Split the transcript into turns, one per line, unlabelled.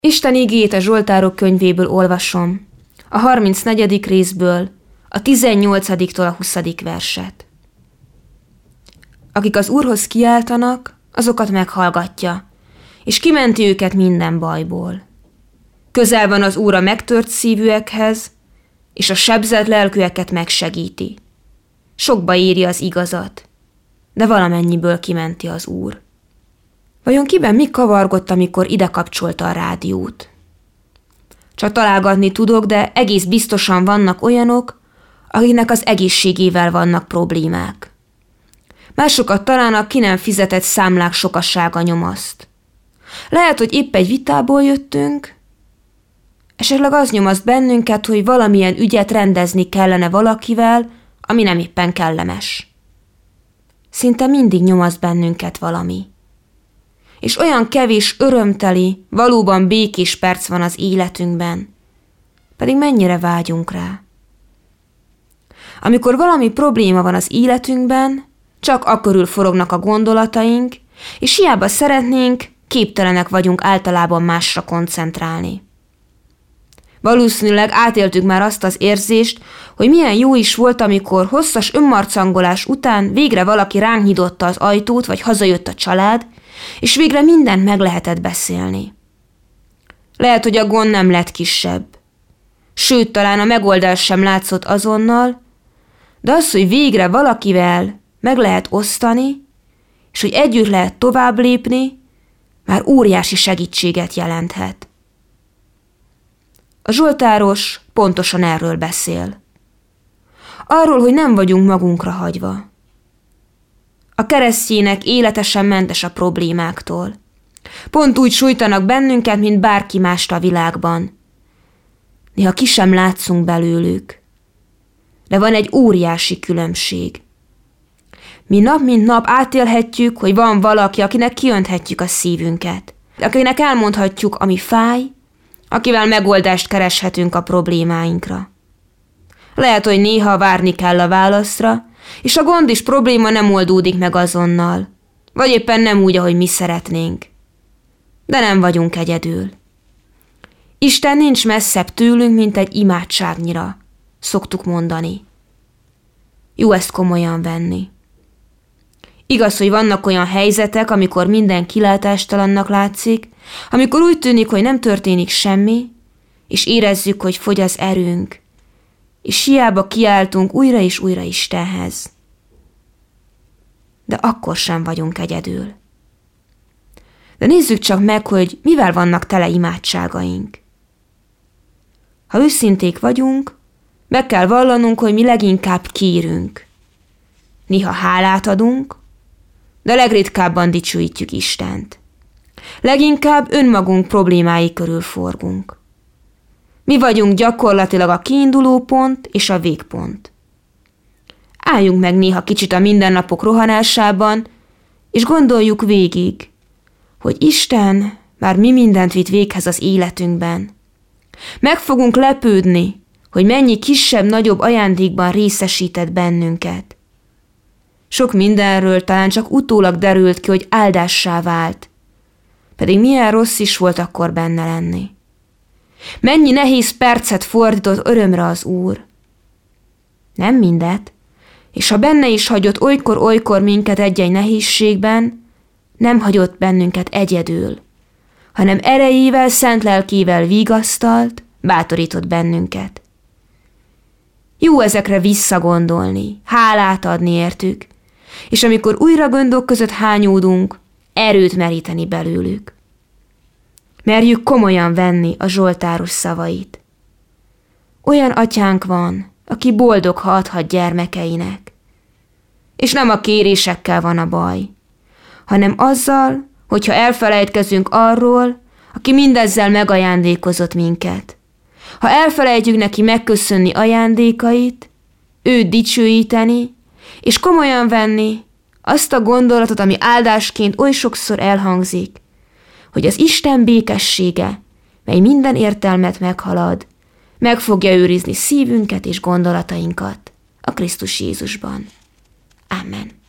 Isten igéjét a Zsoltárok könyvéből olvasom, a 34. részből, a 18-tól a 20. verset. Akik az Úrhoz kiáltanak, azokat meghallgatja, és kimenti őket minden bajból. Közel van az Úr a megtört szívűekhez, és a sebzett lelkűeket megsegíti. Sokba éri az igazat, de valamennyiből kimenti az Úr. Vajon kiben mi kavargott, amikor ide kapcsolta a rádiót? Csak találgatni tudok, de egész biztosan vannak olyanok, akiknek az egészségével vannak problémák. Másokat talán a ki nem fizetett számlák sokasága nyomaszt. Lehet, hogy épp egy vitából jöttünk, esetleg az nyomaszt bennünket, hogy valamilyen ügyet rendezni kellene valakivel, ami nem éppen kellemes. Szinte mindig nyomaszt bennünket valami. És olyan kevés örömteli, valóban békés perc van az életünkben, pedig mennyire vágyunk rá. Amikor valami probléma van az életünkben, csak akörül forognak a gondolataink, és hiába szeretnénk, képtelenek vagyunk általában másra koncentrálni. Valószínűleg átéltük már azt az érzést, hogy milyen jó is volt, amikor hosszas önmarcangolás után végre valaki ránk nyitotta az ajtót, vagy hazajött a család, és végre mindent meg lehetett beszélni. Lehet, hogy a gond nem lett kisebb. Sőt, talán a megoldás sem látszott azonnal, de az, hogy végre valakivel meg lehet osztani, és hogy együtt lehet tovább lépni, már óriási segítséget jelenthet. A zsoltáros pontosan erről beszél. Arról, hogy nem vagyunk magunkra hagyva. A keresztjének életesen mentes a problémáktól. Pont úgy sújtanak bennünket, mint bárki mást a világban. Néha ki sem látszunk belőlük. De van egy óriási különbség. Mi nap mint nap átélhetjük, hogy van valaki, akinek kiönthetjük a szívünket. Akinek elmondhatjuk, ami fáj, akivel megoldást kereshetünk a problémáinkra. Lehet, hogy néha várni kell a válaszra, és a gond és probléma nem oldódik meg azonnal, vagy éppen nem úgy, ahogy mi szeretnénk. De nem vagyunk egyedül. Isten nincs messzebb tőlünk, mint egy imádságnyira, szoktuk mondani. Jó ezt komolyan venni. Igaz, hogy vannak olyan helyzetek, amikor minden kilátástalannak látszik, amikor úgy tűnik, hogy nem történik semmi, és érezzük, hogy fogy az erőnk, és hiába kiáltunk újra és újra Istenhez. De akkor sem vagyunk egyedül. De nézzük csak meg, hogy mivel vannak tele imádságaink. Ha őszinték vagyunk, meg kell vallanunk, hogy mi leginkább kérünk. Néha hálát adunk, de legritkábban dicsőítjük Istent. Leginkább önmagunk problémái körül forgunk. Mi vagyunk gyakorlatilag a kiinduló pont és a végpont. Álljunk meg néha kicsit a mindennapok rohanásában, és gondoljuk végig, hogy Isten már mi mindent vitt véghez az életünkben. Meg fogunk lepődni, hogy mennyi kisebb-nagyobb ajándékban részesített bennünket. Sok mindenről talán csak utólag derült ki, hogy áldássá vált, pedig milyen rossz is volt akkor benne lenni. Mennyi nehéz percet fordított örömre az Úr. Nem mindet, és ha benne is hagyott olykor-olykor minket egy-egy nehézségben, nem hagyott bennünket egyedül, hanem erejével, szent lelkével vigasztalt, bátorított bennünket. Jó ezekre visszagondolni, hálát adni értük, és amikor újra gondok között hányódunk, erőt meríteni belőlük. Merjük komolyan venni a zsoltáros szavait. Olyan atyánk van, aki boldog, ha adhat gyermekeinek. És nem a kérésekkel van a baj, hanem azzal, hogyha elfelejtkezünk arról, aki mindezzel megajándékozott minket. Ha elfelejtjük neki megköszönni ajándékait, őt dicsőíteni, és komolyan venni azt a gondolatot, ami áldásként oly sokszor elhangzik, hogy az Isten békessége, mely minden értelmet meghalad, meg fogja őrizni szívünket és gondolatainkat a Krisztus Jézusban. Amen.